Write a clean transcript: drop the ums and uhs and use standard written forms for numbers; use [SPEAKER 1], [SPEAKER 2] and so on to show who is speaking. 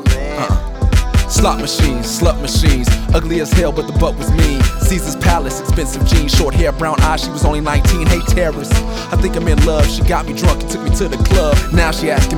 [SPEAKER 1] love, man.
[SPEAKER 2] Slot machines, slut machines, ugly as hell but the butt was mean. Caesar's Palace, expensive jeans, short hair, brown eyes, she was only 19. Hey terrorists, I think I'm in love. She got me drunk and took me to the club. Now she asking